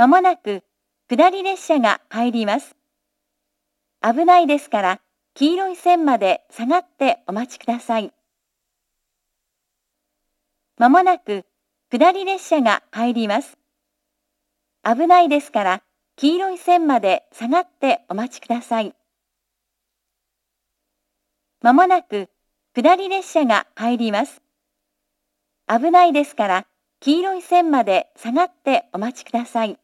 まもなく下り列車が入ります。危ないですから黄色い線まで下がってお待ちください。まもなく下り列車が入ります。危ないですから黄色い線まで下がってお待ちください。まもなく下り列車が入ります。危ないですから黄色い線まで下がってお待ちください。